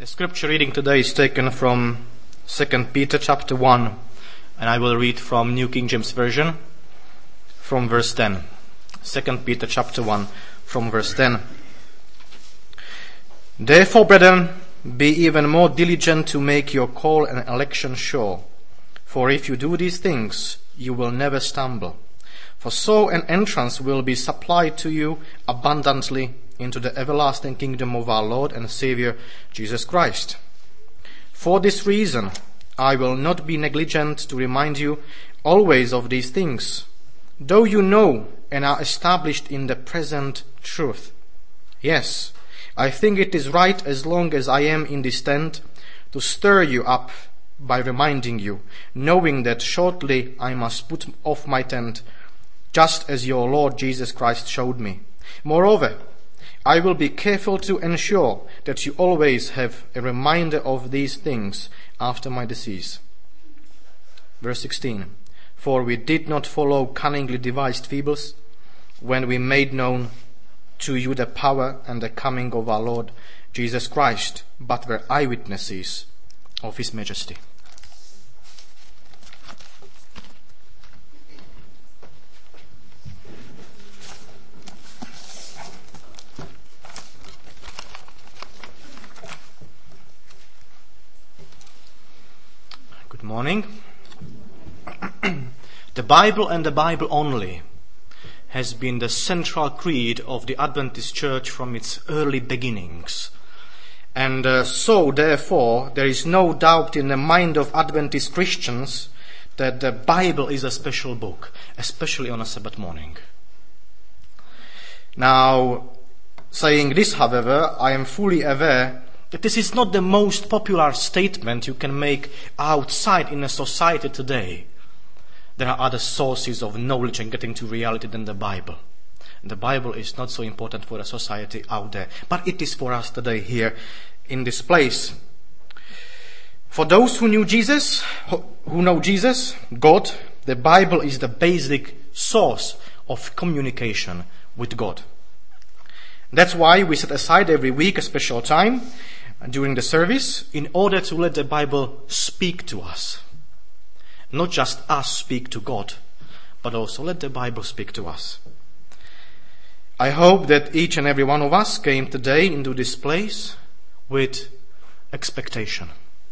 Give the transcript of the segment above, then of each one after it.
The scripture reading today is taken from 2 Peter chapter 1, and I will read from New King James Version from verse 10. 2 Peter chapter 1 from verse 10. Therefore, brethren, be even more diligent to make your call and election sure. For if you do these things, you will never stumble. For so an entrance will be supplied to you abundantly into the everlasting kingdom of our Lord and Savior, Jesus Christ. For this reason, I will not be negligent to remind you always of these things, though you know and are established in the present truth. Yes, I think it is right, as long as I am in this tent, to stir you up by reminding you, knowing that shortly I must put off my tent, just as your Lord Jesus Christ showed me. Moreover, I will be careful to ensure that you always have a reminder of these things after my decease. Verse 16. For we did not follow cunningly devised fables when we made known to you the power and the coming of our Lord Jesus Christ, but were eyewitnesses of his majesty. Good morning. The Bible and the Bible only has been the central creed of the Adventist Church from its early beginnings. And so, therefore, there is no doubt in the mind of Adventist Christians that the Bible is a special book, especially on a Sabbath morning. Now, saying this, however, I am fully aware that this is not the most popular statement you can make outside in a society today. There are other sources of knowledge and getting to reality than the Bible. The Bible is not so important for a society out there, but it is for us today here in this place. For those who know Jesus, God, the Bible is the basic source of communication with God. That's why we set aside every week a special time during the service in order to let the Bible speak to us. Not just us speak to God, but also let the Bible speak to us. I hope that each and every one of us came today into this place with expectation.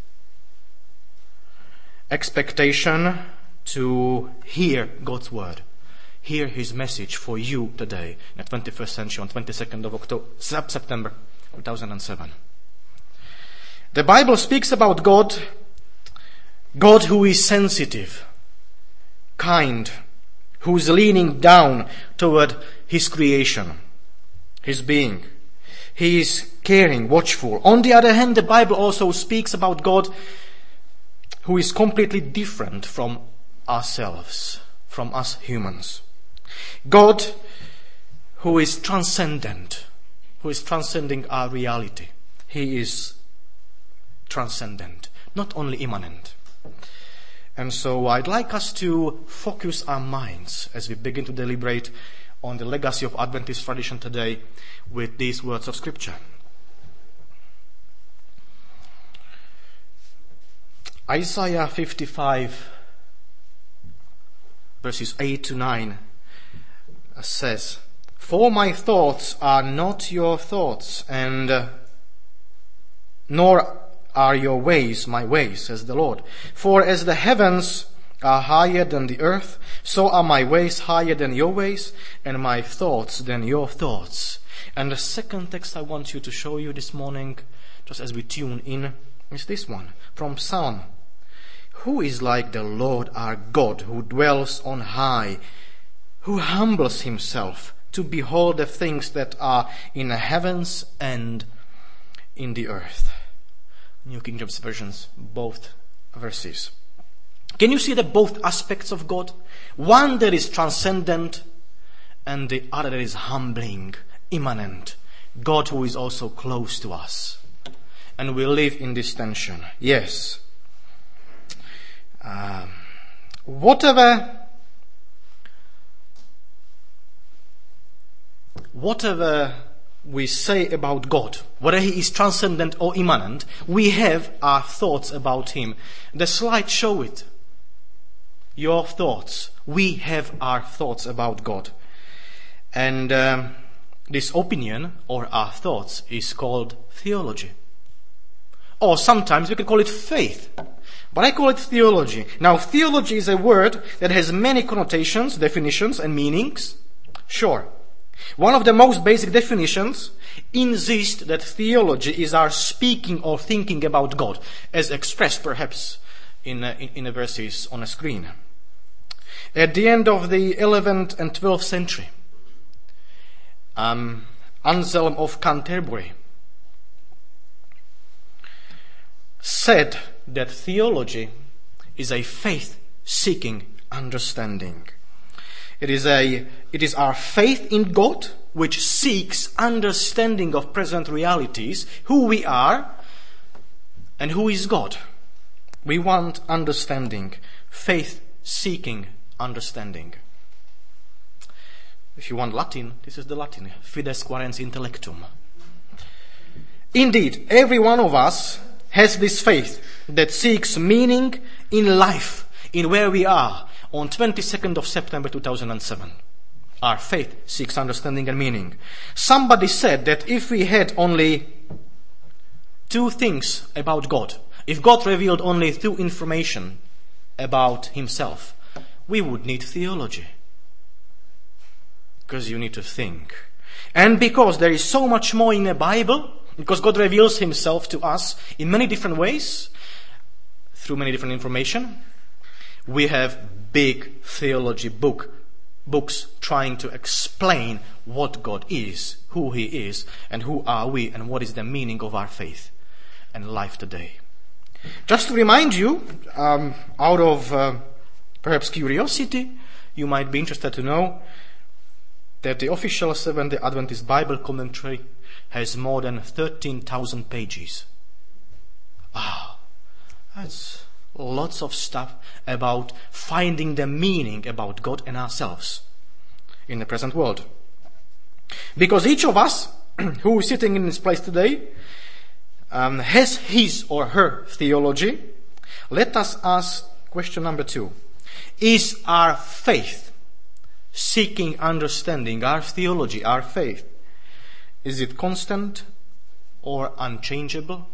Expectation to hear God's word. Hear his message for you today in the 21st century on 22nd of September 2007. The Bible speaks about God who is sensitive, kind, who is leaning down toward his creation, his being. He is caring, watchful. On the other hand, the Bible also speaks about God who is completely different from ourselves, from us humans. God who is transcendent, who is transcending our reality. He is transcendent, not only immanent. And so I'd like us to focus our minds as we begin to deliberate on the legacy of Adventist tradition today with these words of Scripture. Isaiah 55 verses 8 to 9 says, For my thoughts are not your thoughts, and nor are your ways my ways, says the Lord. For as the heavens are higher than the earth, so are my ways higher than your ways, and my thoughts than your thoughts. And the second text I want you to show you this morning, just as we tune in, is this one, from Psalm. Who is like the Lord our God, who dwells on high, who humbles himself to behold the things that are in the heavens and in the earth? New King James Versions, both verses. Can you see the both aspects of God? One that is transcendent and the other that is humbling, immanent. God who is also close to us. And we live in this tension. Yes. Whatever we say about God, whether he is transcendent or immanent, we have our thoughts about him. The slides show it. Your thoughts. We have our thoughts about God. And this opinion, or our thoughts, is called theology. Or sometimes we can call it faith. But I call it theology. Now, theology is a word that has many connotations, definitions, and meanings. Sure. One of the most basic definitions insists that theology is our speaking or thinking about God, as expressed perhaps in the verses on a screen. At the end of the 11th and 12th century, Anselm of Canterbury said that theology is a faith-seeking understanding. It is our faith in God which seeks understanding of present realities, who we are and who is God. We want understanding, faith-seeking understanding. If you want Latin, this is the Latin, fides quaerens intellectum. Indeed, every one of us has this faith that seeks meaning in life, in where we are, on 22nd of September 2007. Our faith seeks understanding and meaning. Somebody said that if we had only two things about God, if God revealed only two information about himself, we would need theology. Because you need to think. And because there is so much more in the Bible, because God reveals himself to us in many different ways, through many different information, we have big theology books trying to explain what God is, who he is, and who are we, and what is the meaning of our faith and life today. Just to remind you, out of perhaps curiosity, you might be interested to know that the official Seventh-day Adventist Bible commentary has more than 13,000 pages. Wow, that's lots of stuff about finding the meaning about God and ourselves in the present world. Because each of us who is sitting in this place today has his or her theology. Let us ask question number 2. Is our faith seeking understanding, our theology, our faith, is it constant or unchangeable?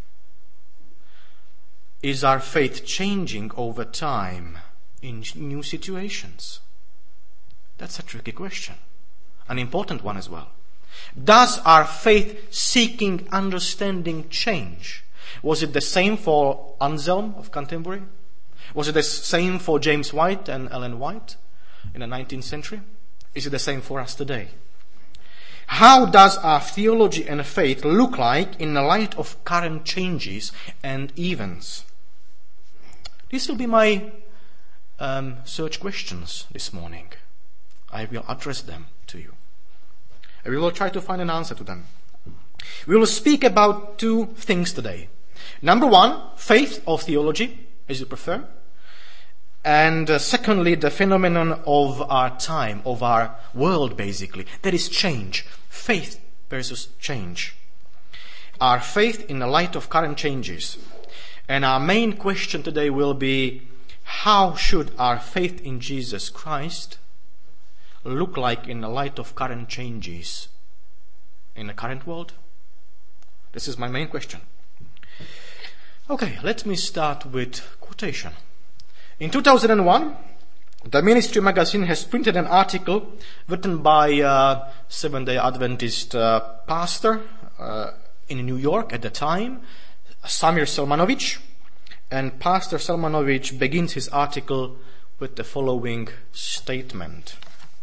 Is our faith changing over time in new situations? That's a tricky question. An important one as well. Does our faith-seeking understanding change? Was it the same for Anselm of Canterbury? Was it the same for James White and Ellen White in the 19th century? Is it the same for us today? How does our theology and faith look like in the light of current changes and events? These will be my search questions this morning. I will address them to you. And we will try to find an answer to them. We will speak about two things today. Number 1, faith or theology, as you prefer. And secondly, the phenomenon of our time, of our world basically. That is change. Faith versus change. Our faith in the light of current changes. And our main question today will be, how should our faith in Jesus Christ look like in the light of current changes in the current world? This is my main question. Okay, let me start with quotation. In 2001, the Ministry magazine has printed an article written by a Seventh-day Adventist pastor in New York at the time, Samir Selmanovich. And Pastor Selmanovich begins his article with the following statement.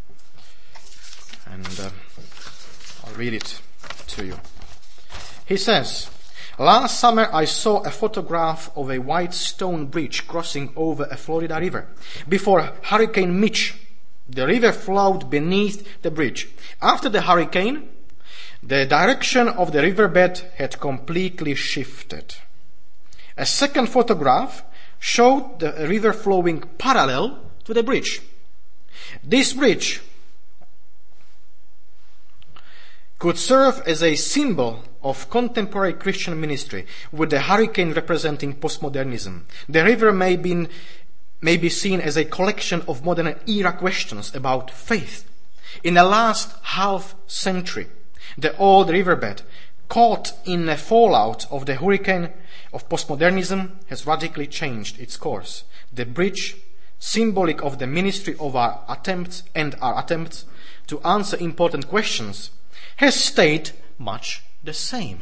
And I'll read it to you. He says, "Last summer I saw a photograph of a white stone bridge crossing over a Florida river. Before Hurricane Mitch, the river flowed beneath the bridge. After the hurricane, the direction of the riverbed had completely shifted. A second photograph showed the river flowing parallel to the bridge. This bridge could serve as a symbol of contemporary Christian ministry, with the hurricane representing postmodernism. The river may be seen as a collection of modern era questions about faith. In the last half century, the old riverbed, caught in the fallout of the hurricane of postmodernism, has radically changed its course. The bridge, symbolic of the ministry of our attempts to answer important questions, has stayed much the same.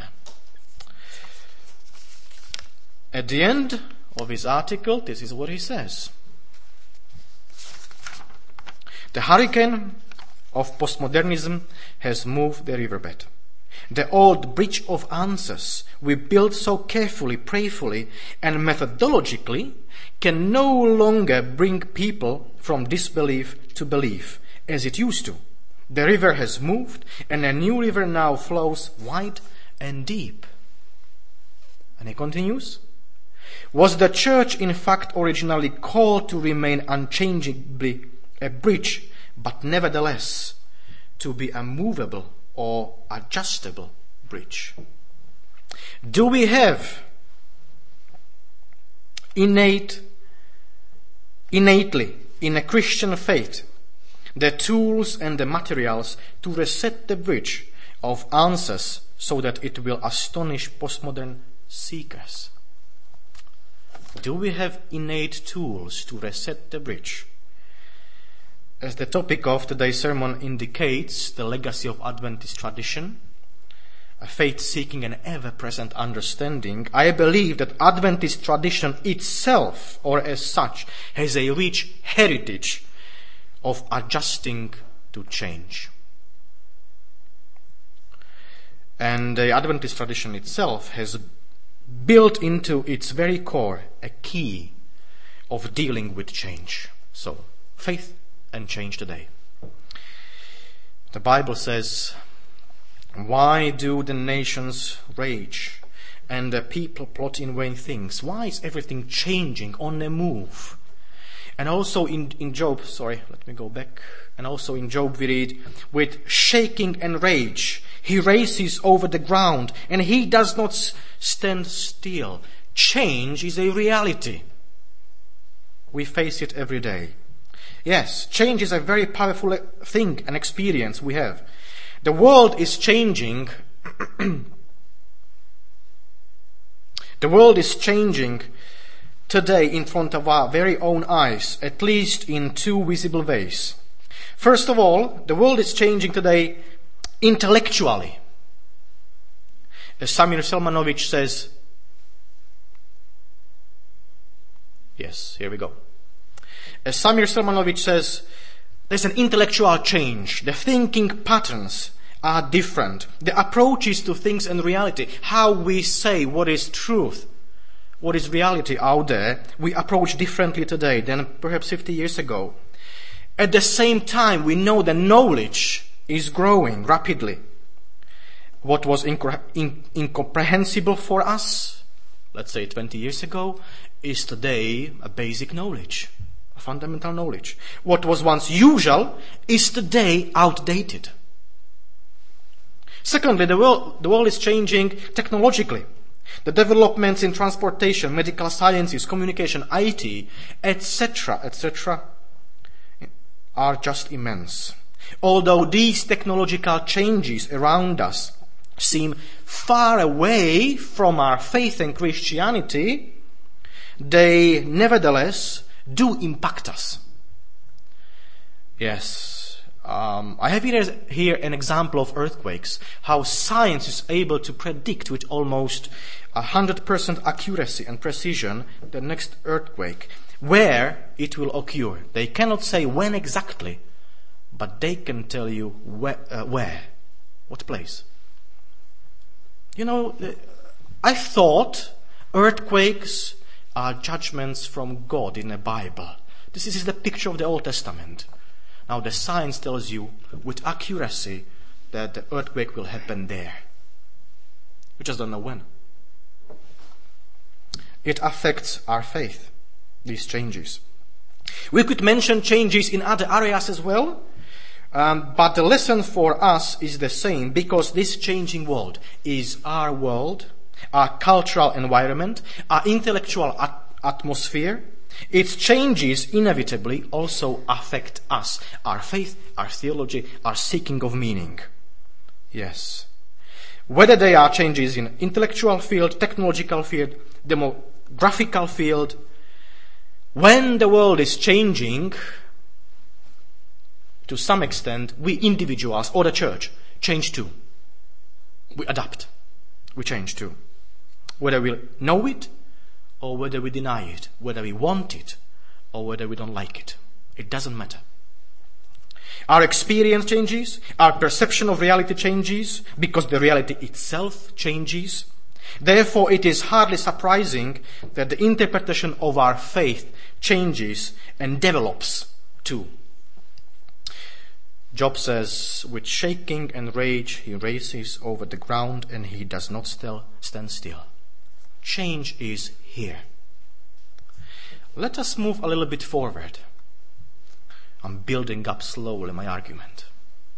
At the end of his article, this is what he says. The hurricane of postmodernism has moved the riverbed. The old bridge of answers we built so carefully, prayerfully, and methodologically can no longer bring people from disbelief to belief as it used to. The river has moved, and a new river now flows wide and deep. And he continues, was the church in fact originally called to remain unchangeably a bridge, but nevertheless to be a movable or adjustable bridge? Do we have innately in a Christian faith the tools and the materials to reset the bridge of answers so that it will astonish postmodern seekers? Do we have innate tools to reset the bridge? As the topic of today's sermon indicates, the legacy of Adventist tradition, a faith seeking an ever-present understanding, I believe that Adventist tradition itself, or as such, has a rich heritage of adjusting to change. And the Adventist tradition itself has built into its very core a key of dealing with change. So, faith and change today. The Bible says, why do the nations rage and the people plot in vain things? Why is everything changing, on the move? And also in Job, and also in Job we read, with shaking and rage, he races over the ground and he does not stand still. Change is a reality. We face it every day. Yes, change is a very powerful thing, an experience we have. The world is changing. The world is changing today in front of our very own eyes, at least in two visible ways. First of all, the world is changing today intellectually. As Samir Selmanovic says, yes, here we go. As Samir Selmanovic says, there's an intellectual change. The thinking patterns are different. The approaches to things and reality, how we say what is truth, what is reality out there, we approach differently today than perhaps 50 years ago. At the same time, we know that knowledge is growing rapidly. What was incomprehensible for us, let's say 20 years ago, is today a basic knowledge, a fundamental knowledge. What was once usual is today outdated. Secondly, the world is changing technologically. The developments in transportation, medical sciences, communication, IT, etc., are just immense. Although these technological changes around us seem far away from our faith and Christianity, they nevertheless do impact us. Yes, I have here an example of earthquakes, how science is able to predict with almost 100% accuracy and precision the next earthquake, where it will occur. They cannot say when exactly, but they can tell you where, what place. You know, I thought earthquakes are judgments from God in the Bible. This is the picture of the Old Testament. Now the science tells you with accuracy that the earthquake will happen there. We just don't know when. It affects our faith, these changes. We could mention changes in other areas as well. But the lesson for us is the same, because this changing world is our world, our cultural environment, our intellectual atmosphere. Its changes inevitably also affect us, our faith, our theology, our seeking of meaning. Yes. Whether they are changes in intellectual field, technological field, demographical field, when the world is changing, to some extent, we individuals or the church change too. We adapt. We change too. Whether we know it or whether we deny it, whether we want it or whether we don't like it. It doesn't matter. Our experience changes, our perception of reality changes, because the reality itself changes. Therefore, it is hardly surprising that the interpretation of our faith changes and develops too. Job says, with shaking and rage he races over the ground and he does not stand still. Change is here. Let us move a little bit forward. I'm building up slowly my argument.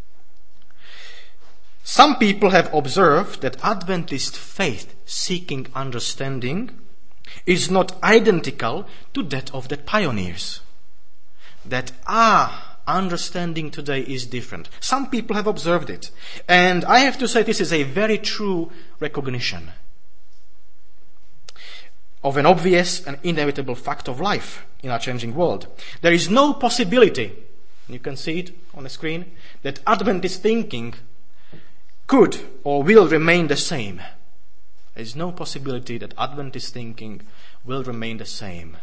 Some people have observed that Adventist faith seeking understanding is not identical to that of the pioneers. That understanding today is different. Some people have observed it. And I have to say this is a very true recognition of an obvious and inevitable fact of life in our changing world. There is no possibility, you can see it on the screen, that Adventist thinking could or will remain the same. There is no possibility that Adventist thinking will remain the same.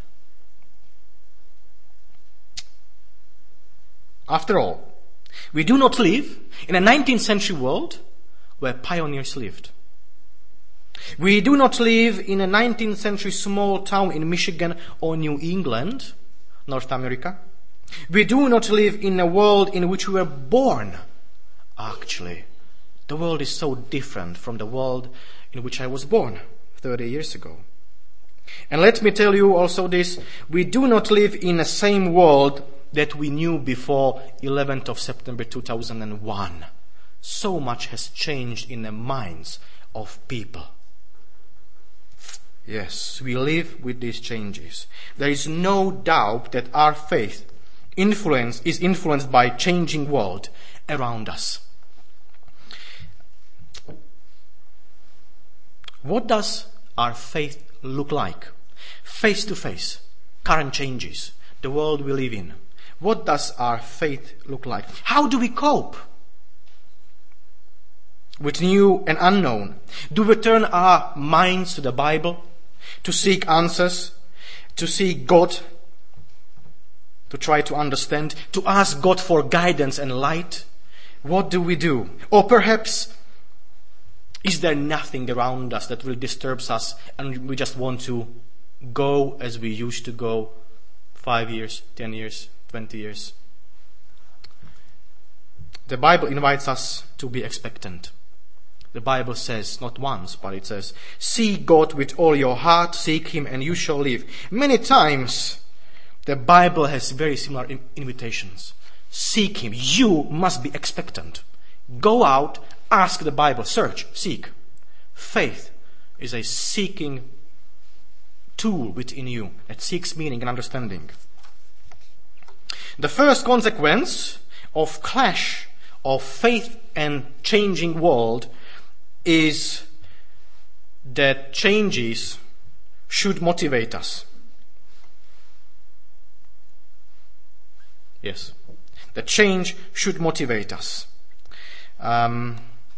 After all, we do not live in a 19th century world where pioneers lived. We do not live in a 19th century small town in Michigan or New England, North America. We do not live in a world in which we were born. Actually, the world is so different from the world in which I was born 30 years ago. And let me tell you also this, we do not live in the same world that we knew before 11th of September 2001. So much has changed in the minds of people. Yes, we live with these changes. There is no doubt that our faith is influenced by changing world around us. What does our faith look like? Face to face, current changes, the world we live in. What does our faith look like? How do we cope with new and unknown? Do we turn our minds to the Bible to seek answers, to seek God, to try to understand, to ask God for guidance and light? What do we do? Or perhaps, is there nothing around us that really disturbs us and we just want to go as we used to go 5 years, 10 years, 20 years? The Bible invites us to be expectant. The Bible says, not once, but it says, seek God with all your heart, seek Him and you shall live. Many times, the Bible has very similar invitations. Seek Him. You must be expectant. Go out, ask the Bible, search, seek. Faith is a seeking tool within you that seeks meaning and understanding. The first consequence of clash of faith and changing world is that changes should motivate us. Yes, the change should motivate us. And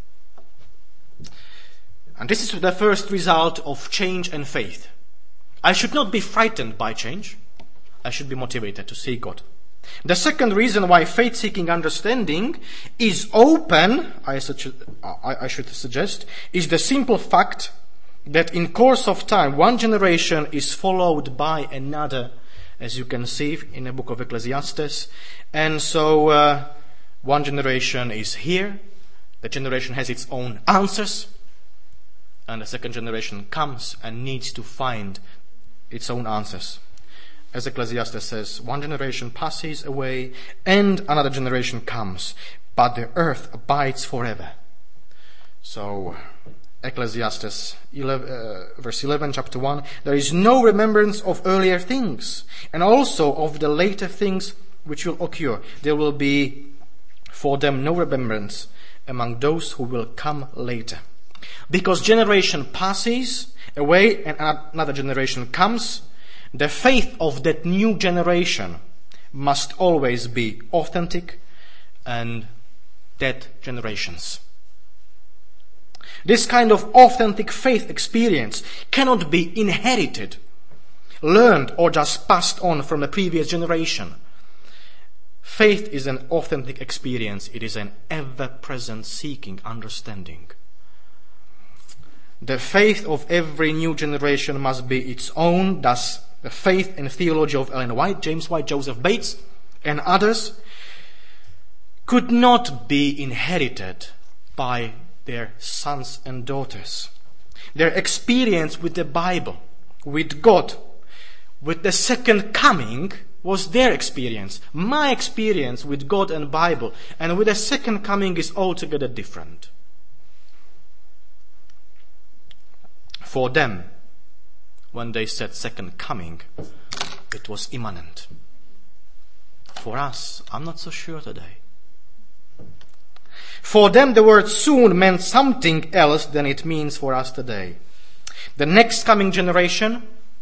this is the first result of change and faith. I should not be frightened by change. I should be motivated to seek God. The second reason why faith-seeking understanding is open, I should suggest, is the simple fact that in course of time, one generation is followed by another, as you can see in the book of Ecclesiastes. And so one generation is here, the generation has its own answers, and the second generation comes and needs to find its own answers. As Ecclesiastes says, one generation passes away and another generation comes, but the earth abides forever. So, Ecclesiastes 11, verse 11, chapter 1, there is no remembrance of earlier things, and also of the later things which will occur. There will be for them no remembrance among those who will come later. Because generation passes away and another generation comes, the faith of that new generation must always be authentic and dead generations. This kind of authentic faith experience cannot be inherited, learned, or just passed on from a previous generation. Faith is an authentic experience. It is an ever-present seeking understanding. The faith of every new generation must be its own. Thus, the faith and theology of Ellen White, James White, Joseph Bates, and others could not be inherited by their sons and daughters. Their experience with the Bible, with God, with the second coming was their experience. My experience with God and Bible and with the second coming is altogether different. For them, when they said second coming, it was imminent. For us, I'm not so sure today. For them, the word soon meant something else than it means for us today. The next coming generation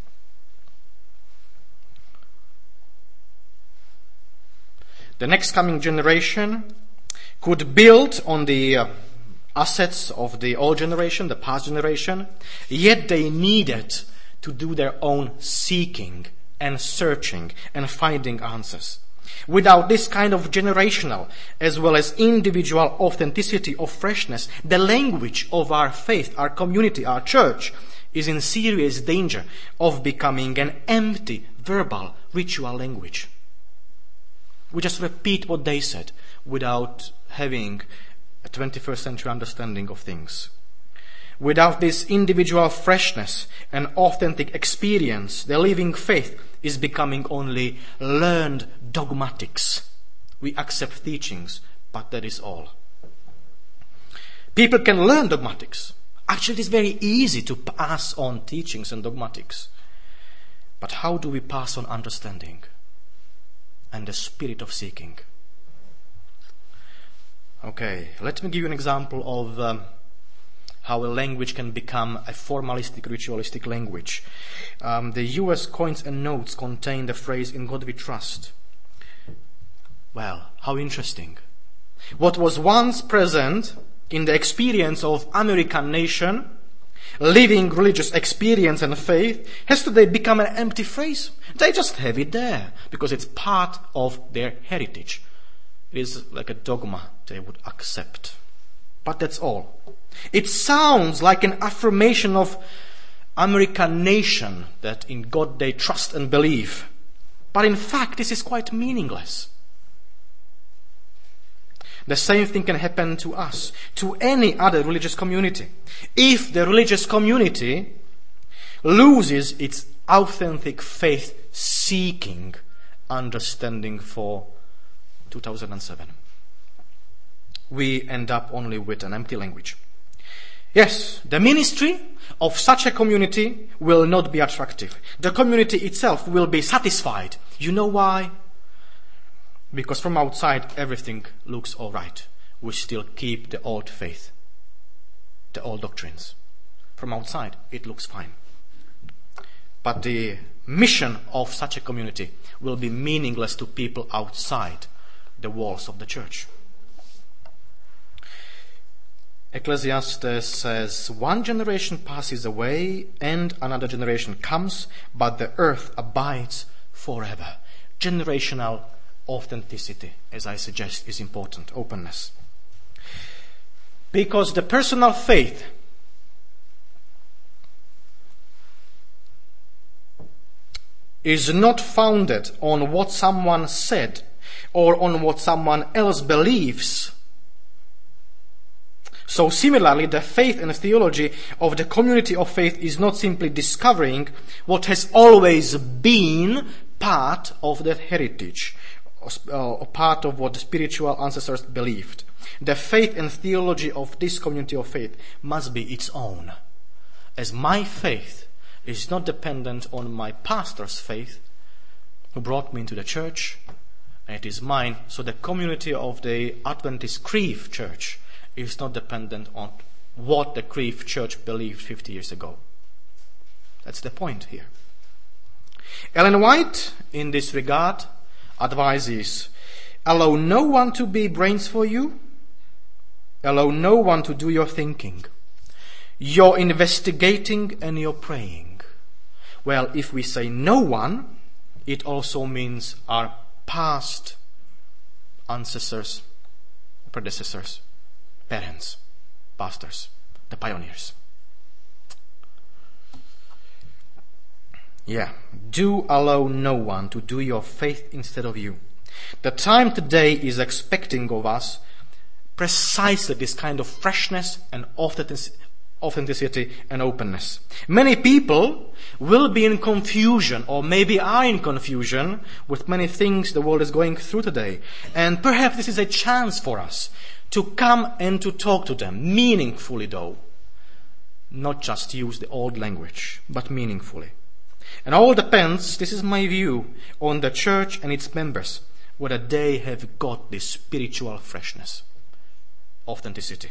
could build on the assets of the old generation, the past generation, yet they needed to do their own seeking and searching and finding answers. Without this kind of generational as well as individual authenticity of freshness, the language of our faith, our community, our church is in serious danger of becoming an empty, verbal, ritual language. We just repeat what they said without having a 21st century understanding of things. Without this individual freshness and authentic experience, the living faith is becoming only learned dogmatics. We accept teachings, but that is all. People can learn dogmatics. Actually, it is very easy to pass on teachings and dogmatics. But how do we pass on understanding and the spirit of seeking? Okay, let me give you an example of how a language can become a formalistic, ritualistic language. The US coins and notes contain the phrase, "In God we trust." Well, how interesting. What was once present in the experience of American nation, living religious experience and faith, has today become an empty phrase. They just have it there because it's part of their heritage. It is like a dogma they would accept. But that's all. It sounds like an affirmation of American nation that in God they trust and believe. But in fact, this is quite meaningless. The same thing can happen to us, to any other religious community. If the religious community loses its authentic faith seeking understanding for 2007, we end up only with an empty language. Yes, the ministry of such a community will not be attractive. The community itself will be satisfied. You know why? Because from outside everything looks all right. We still keep the old faith, the old doctrines. From outside it looks fine. But the mission of such a community will be meaningless to people outside the walls of the church. Ecclesiastes says, one generation passes away and another generation comes, but the earth abides forever. Generational authenticity, as I suggest, is important. Openness. Because the personal faith is not founded on what someone said or on what someone else believes. So similarly, the faith and theology of the community of faith is not simply discovering what has always been part of that heritage, or part of what the spiritual ancestors believed. The faith and theology of this community of faith must be its own, as my faith is not dependent on my pastor's faith, who brought me into the church, and it is mine. So the community of the Adventist Crieff Church is not dependent on what the Crieff Church believed 50 years ago. That's the point here. Ellen White, in this regard, advises, allow no one to be brains for you, allow no one to do your thinking, your investigating and your praying. Well, if we say no one, it also means our past ancestors, predecessors, parents, pastors, the pioneers. Do allow no one to do your faith instead of you. The time today is expecting of us precisely this kind of freshness and authenticity and openness. Many people will be in confusion, or maybe are in confusion, with many things the world is going through today. And perhaps this is a chance for us to come and to talk to them, meaningfully though. Not just use the old language, but meaningfully. And all depends, this is my view, on the church and its members, whether they have got this spiritual freshness, authenticity.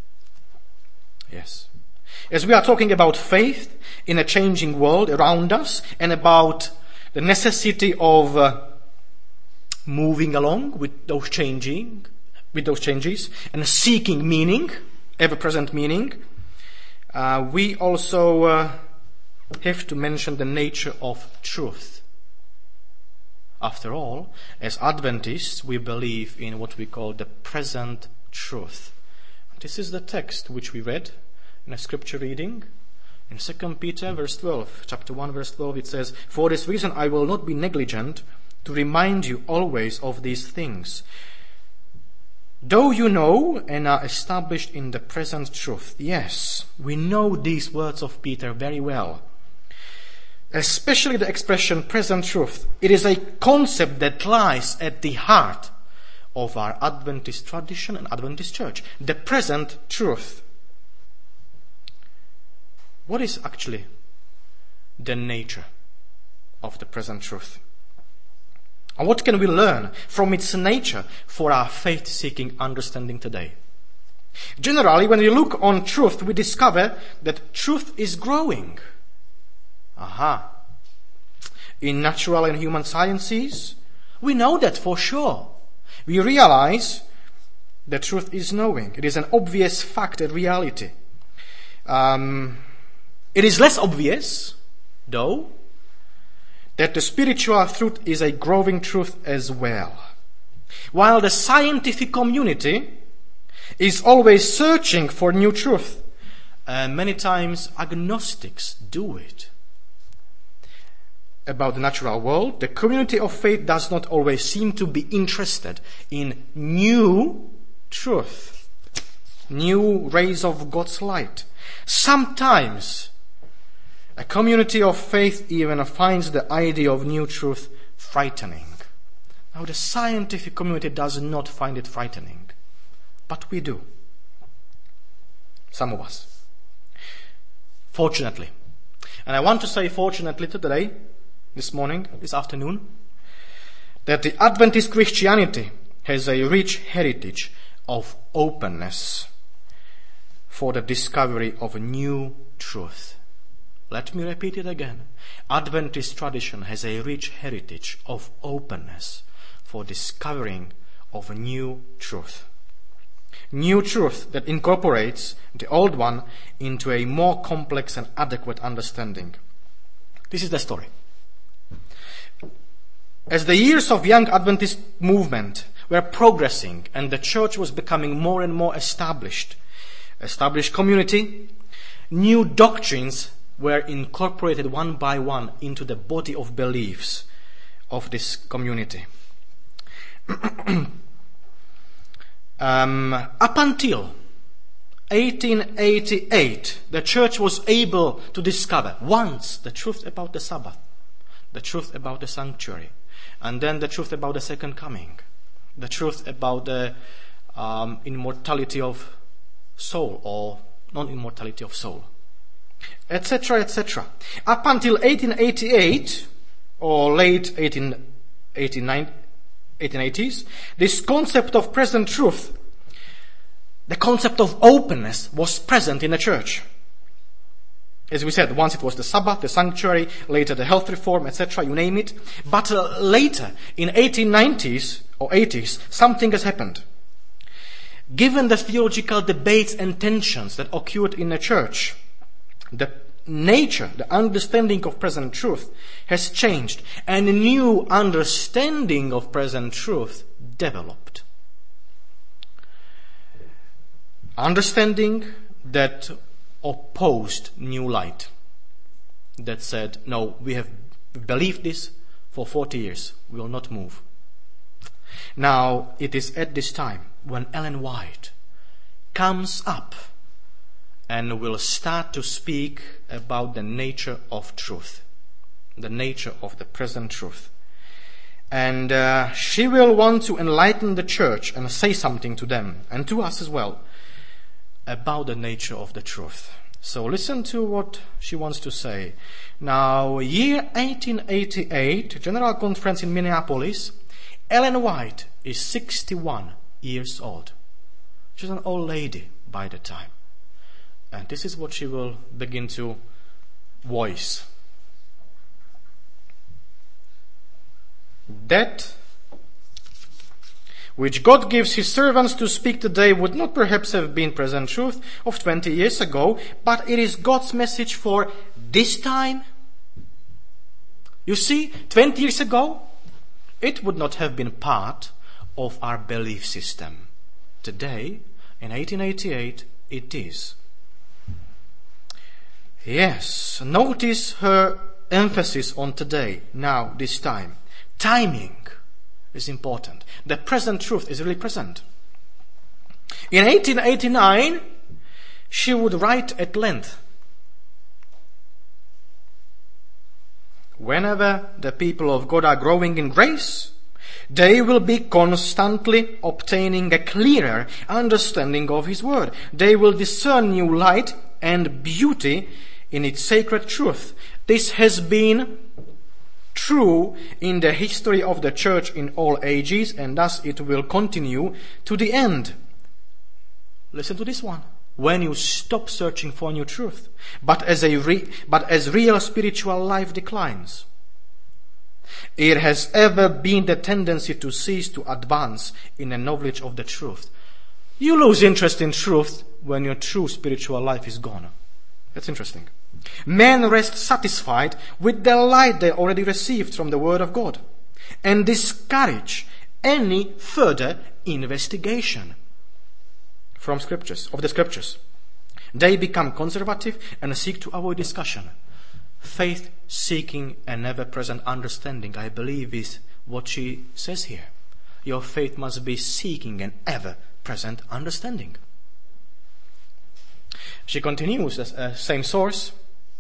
Yes. As we are talking about faith in a changing world around us, and about the necessity of moving along with those changes, and seeking meaning, ever-present meaning, we also have to mention the nature of truth. After all, as Adventists, we believe in what we call the present truth. This is the text which we read in a scripture reading. In 2 Peter verse 12, chapter 1 verse 12, it says, "For this reason I will not be negligent to remind you always of these things, though you know and are established in the present truth." Yes, we know these words of Peter very well. Especially the expression present truth. It is a concept that lies at the heart of our Adventist tradition and Adventist church. The present truth. What is actually the nature of the present truth? And what can we learn from its nature for our faith-seeking understanding today? Generally, when we look on truth, we discover that truth is growing. In natural and human sciences, we know that for sure. We realize that truth is knowing. It is an obvious fact and reality. It is less obvious, though, that the spiritual truth is a growing truth as well. While the scientific community is always searching for new truth, many times agnostics do it. About the natural world, the community of faith does not always seem to be interested in new truth, new rays of God's light. Sometimes a community of faith even finds the idea of new truth frightening. Now, the scientific community does not find it frightening, but we do. Some of us. Fortunately. And I want to say fortunately today, this morning, this afternoon, that the Adventist Christianity has a rich heritage of openness for the discovery of a new truth. Let me repeat it again. Adventist tradition has a rich heritage of openness for discovering of a new truth. New truth that incorporates the old one into a more complex and adequate understanding. This is the story. As the years of young Adventist movement were progressing and the church was becoming more and more established community, new doctrines were incorporated one by one into the body of beliefs of this community. Up until 1888, the church was able to discover once the truth about the Sabbath. the truth about the sanctuary, and then the truth about the second coming, the truth about the immortality of soul or non-immortality of soul, etc., etc. Up until 1888 or late 1880s, this concept of present truth, the concept of openness, was present in the church. As we said, once it was the Sabbath, the sanctuary, later the health reform, etc., you name it. But later, in 1890s or 80s, something has happened. Given the theological debates and tensions that occurred in the church, the nature, the understanding of present truth has changed, and a new understanding of present truth developed. Understanding that opposed new light, that said, no, we have believed this for 40 years, we will not move. Now, it is at this time when Ellen White comes up and will start to speak about the nature of truth, the nature of the present truth. And she will want to enlighten the church and say something to them, and to us as well, about the nature of the truth. So listen to what she wants to say. Now, year 1888, General Conference in Minneapolis, Ellen White is 61 years old. She's an old lady by the time. And this is what she will begin to voice. That which God gives his servants to speak today would not perhaps have been present truth of 20 years ago, but it is God's message for this time. You see, 20 years ago, it would not have been part of our belief system. Today, in 1888, it is. Yes, notice her emphasis on today, now, this time. Timing is important. The present truth is really present. In 1889, she would write at length, whenever the people of God are growing in grace, they will be constantly obtaining a clearer understanding of His Word. They will discern new light and beauty in its sacred truth. This has been true in the history of the church in all ages, and thus it will continue to the end. Listen to this one. When you stop searching for new truth, but as real spiritual life declines, it has ever been the tendency to cease to advance in the knowledge of the truth. You lose interest in truth when your true spiritual life is gone. That's interesting. Men rest satisfied with the light they already received from the Word of God and discourage any further investigation from the Scriptures. They become conservative and seek to avoid discussion. Faith seeking an ever-present understanding, I believe, is what she says here. Your faith must be seeking an ever-present understanding. She continues, same source.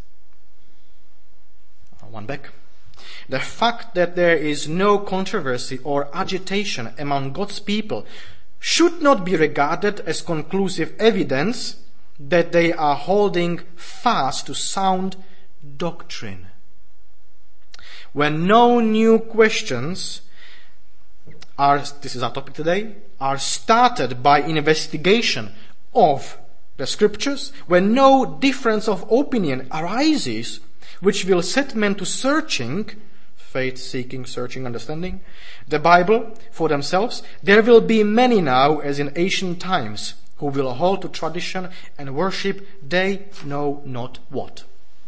One back. The fact that there is no controversy or agitation among God's people should not be regarded as conclusive evidence that they are holding fast to sound doctrine. When no new questions this is our topic today, are started by investigation of the Scriptures, when no difference of opinion arises which will set men to searching, faith seeking, searching, understanding, the Bible for themselves, there will be many now, as in ancient times, who will hold to tradition and worship they know not what.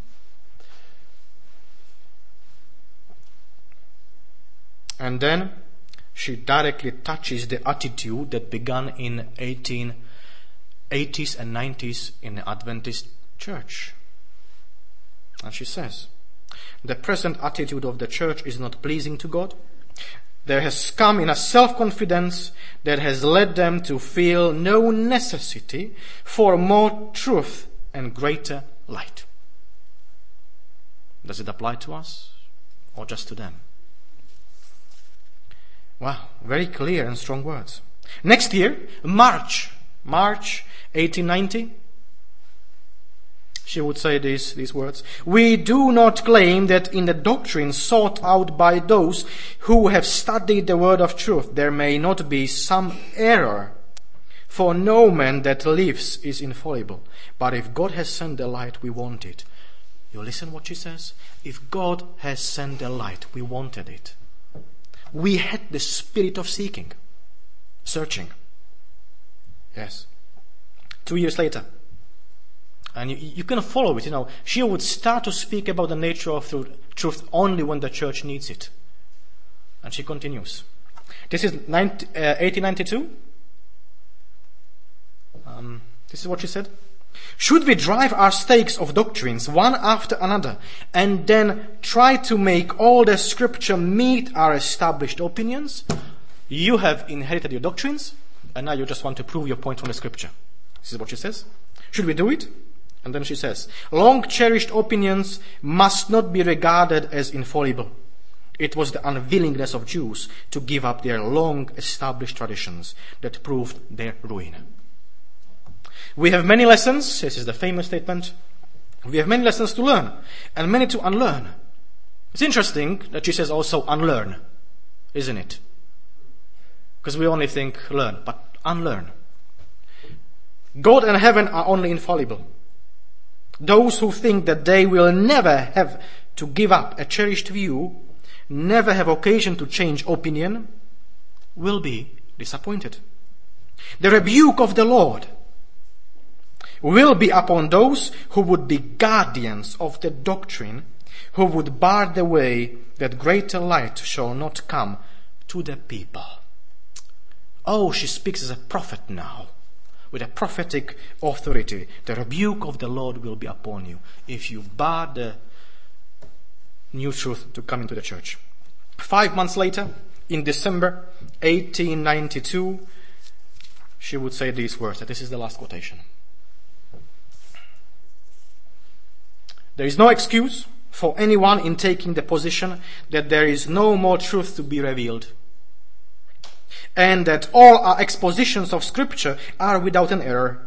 And then she directly touches the attitude that began in 1880s and 90s in the Adventist church. And she says, the present attitude of the church is not pleasing to God. There has come in a self-confidence that has led them to feel no necessity for more truth and greater light. Does it apply to us? or just to them? Wow, very clear and strong words. Next year, March 1890, she would say these words. We do not claim that in the doctrine sought out by those who have studied the word of truth there may not be some error. For no man that lives is infallible. But if God has sent the light, we want it. You listen what she says? If God has sent the light, we wanted it. We had the spirit of seeking, searching. Yes. 2 years later. And you can follow it, She would start to speak about the nature of truth only when the church needs it. And she continues. This is 1892. This is what she said. Should we drive our stakes of doctrines one after another and then try to make all the scripture meet our established opinions? You have inherited your doctrines and now you just want to prove your point from the scripture. This is what she says. Should we do it? And then she says, long cherished opinions must not be regarded as infallible. It was the unwillingness of Jews to give up their long established traditions that proved their ruin. We have many lessons, this is the famous statement, we have many lessons to learn and many to unlearn. It's interesting that she says also unlearn, isn't it? Because we only think learn, but unlearn. God and heaven are only infallible. Those who think that they will never have to give up a cherished view, never have occasion to change opinion, will be disappointed. The rebuke of the Lord will be upon those who would be guardians of the doctrine, who would bar the way that greater light shall not come to the people. Oh, she speaks as a prophet now, with a prophetic authority. The rebuke of the Lord will be upon you if you bar the new truth to come into the church. 5 months later, in December 1892, she would say these words. This is the last quotation. There is no excuse for anyone in taking the position that there is no more truth to be revealed, and that all our expositions of Scripture are without an error.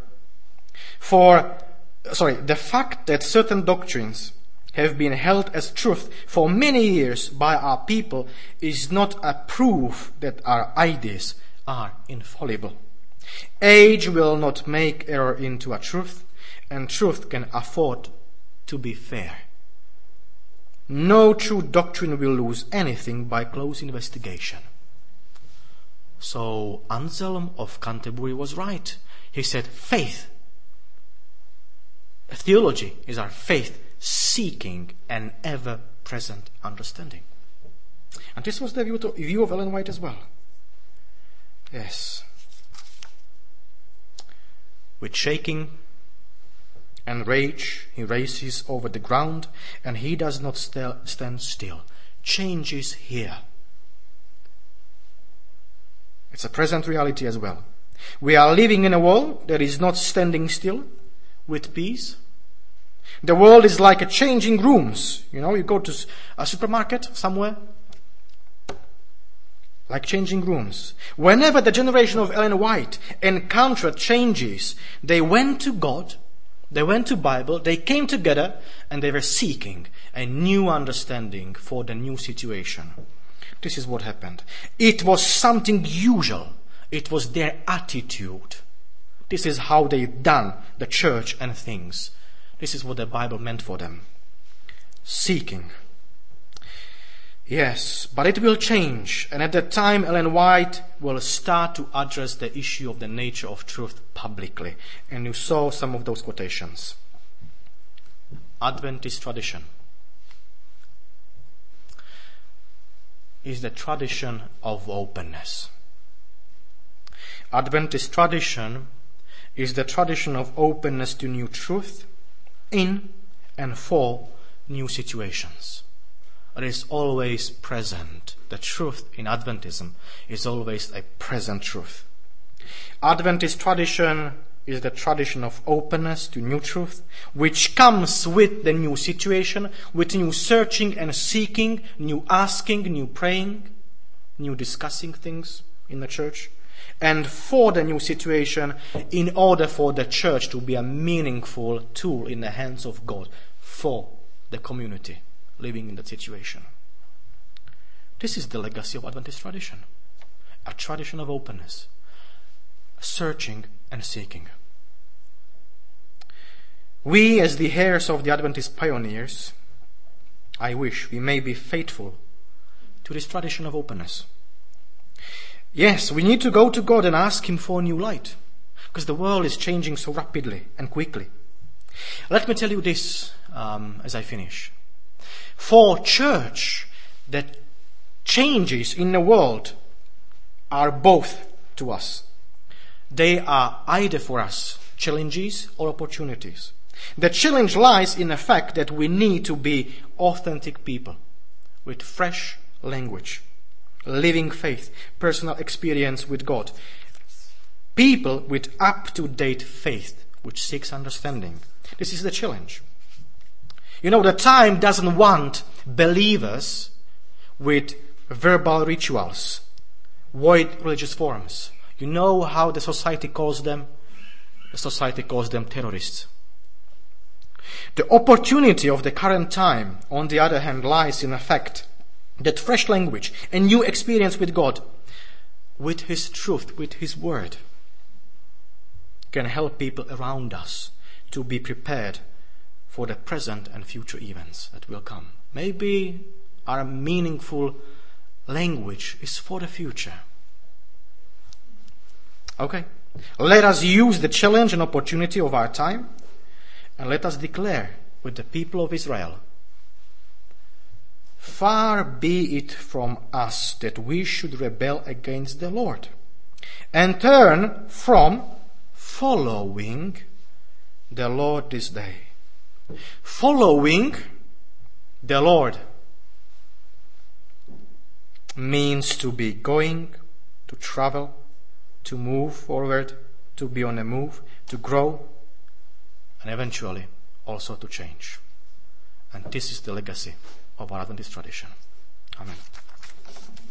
The fact that certain doctrines have been held as truth for many years by our people is not a proof that our ideas are infallible. Age will not make error into a truth, and truth can afford to be fair. No true doctrine will lose anything by close investigation. So Anselm of Canterbury was right. He said faith, theology is our faith seeking an ever-present understanding. And this was the view of Ellen White as well. Yes. With shaking and rage, he races over the ground, and he does not stand still. Change is here. It's a present reality as well. We are living in a world that is not standing still with peace. The world is like a changing rooms. You go to a supermarket somewhere, like changing rooms. Whenever the generation of Ellen White encountered changes, they went to God, they went to Bible, they came together, and they were seeking a new understanding for the new situation. This is what happened. It was something usual. It was their attitude. This is how they've done the church and things. This is what the Bible meant for them. Seeking. Yes, but it will change. And at that time, Ellen White will start to address the issue of the nature of truth publicly. And you saw some of those quotations. Adventist tradition is the tradition of openness. Adventist tradition is the tradition of openness to new truth in and for new situations. It is always present. The truth in Adventism is always a present truth. Adventist tradition is the tradition of openness to new truth, which comes with the new situation, with new searching and seeking, new asking, new praying, new discussing things in the church. And for the new situation, in order for the church to be a meaningful tool in the hands of God for the community living in that situation. This is the legacy of Adventist tradition. A tradition of openness, searching and seeking. We, as the heirs of the Adventist pioneers, I wish we may be faithful to this tradition of openness. Yes, we need to go to God and ask Him for new light, because the world is changing so rapidly and quickly. Let me tell you this as I finish. For church, the changes in the world are both to us. They are either for us challenges or opportunities. The challenge lies in the fact that we need to be authentic people with fresh language, living faith, personal experience with God. People with up-to-date faith which seeks understanding. This is the challenge. You know, the time doesn't want believers with verbal rituals, void religious forms. You know how the society calls them? The society calls them terrorists. The opportunity of the current time, on the other hand, lies in the fact that fresh language and new experience with God, with His truth, with His word, can help people around us to be prepared for the present and future events that will come. Maybe our meaningful language is for the future. Okay, let us use the challenge and opportunity of our time, and let us declare with the people of Israel, far be it from us that we should rebel against the Lord and turn from following the Lord this day. Following the Lord means to be going, to travel, to move forward, to be on the move, to grow, and eventually also to change. And this is the legacy of our Adventist tradition. Amen.